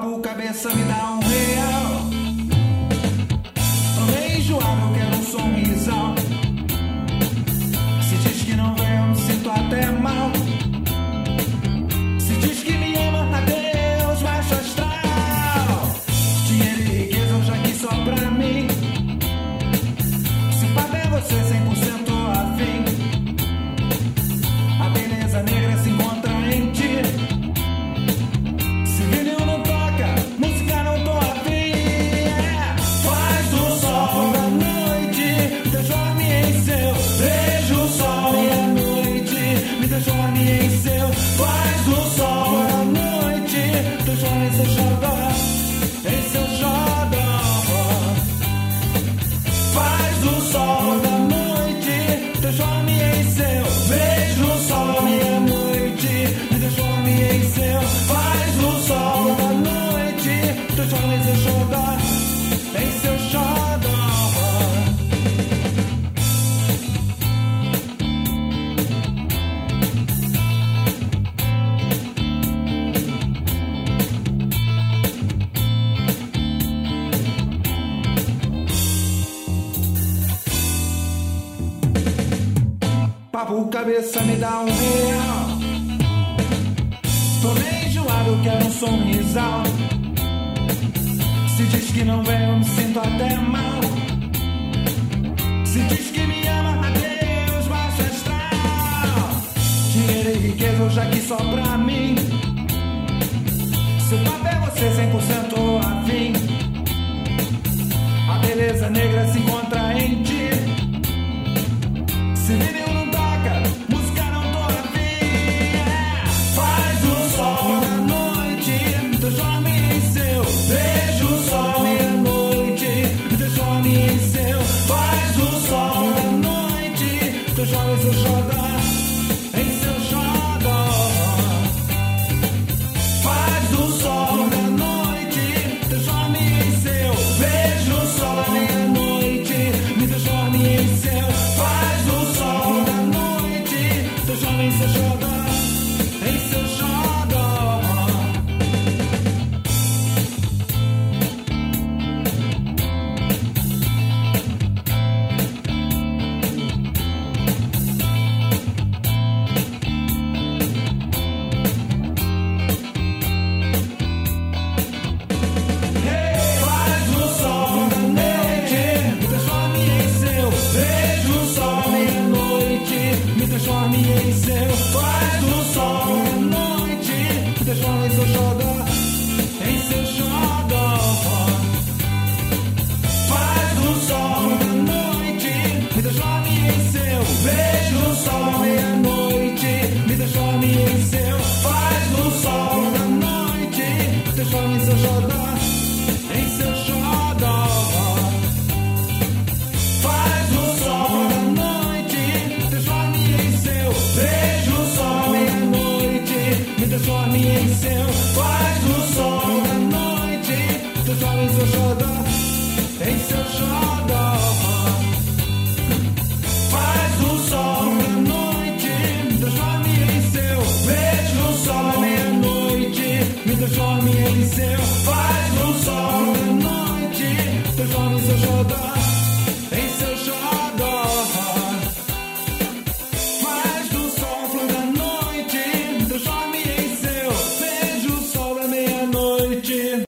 Papo cabeça me dá um real. Tô meio enjoado, eu quero um sorrisão. Se diz que não vem, eu me sinto até mal. Se diz que me ama, adeus, baixo astral. Dinheiro e riqueza eu já quis só pra mim. Se papo é você 100% afim. A beleza negra se encontra em ti. Se vinil não toca, música não tô afim. Faz o sol da noite, me transforme em seu. Vejo o sol meia-noite, me transforme em seu. Faz o sol da noite, transforme em seu xodó, em seu xodó. Faz o sol da noite, transforme em seu. Vejo o sol meia-noite, me transforme em seu. Faz o sol da noite, transforme em seu xodó, em seu xodó. Papo cabeça me dá um real. Tô meio enjoado, eu quero um sorrisal. Se diz que não vem, eu me sinto até mal. Se diz que me ama, adeus, baixo astral. Dinheiro e riqueza eu já quis só pra mim. Se o papo é você 100% afim. A beleza negra se encontra em ti. Se vinil não toca, música não tô afim. Faz o sol da noite, me transforme em seu. Vejo o sol meia-noite, me transforme em seu. Faz o sol da noite, transforme em seu xodó, em seu xodó. Faz o sol da noite, transforme em seu. Vejo o sol meia-noite, me transforme em seu. Faz o sol da noite, transforme em seu xodó, em seu xodó. Faz o sol da noite, me transforme em seu. Vejo o sol meia-noite, me transforme em seu. Faz o sol da noite, me transforme em seu xodó, em seu xodó. Faz o sol da noite, me transforme em seu. Vejo o sol meia-noite, me transforme em seu. Faz o sol da noite, me transforme em seu xodó, em seu xodó. Faz o sol da noite, transforme em seu. Vejo o sol meia-noite, me transforme em seu. Faz o sol da noite, transforme em seu xodó, em seu xodó. Faz o sol da noite, transforme em seu. Vejo o sol meia-noite, me transforme em seu.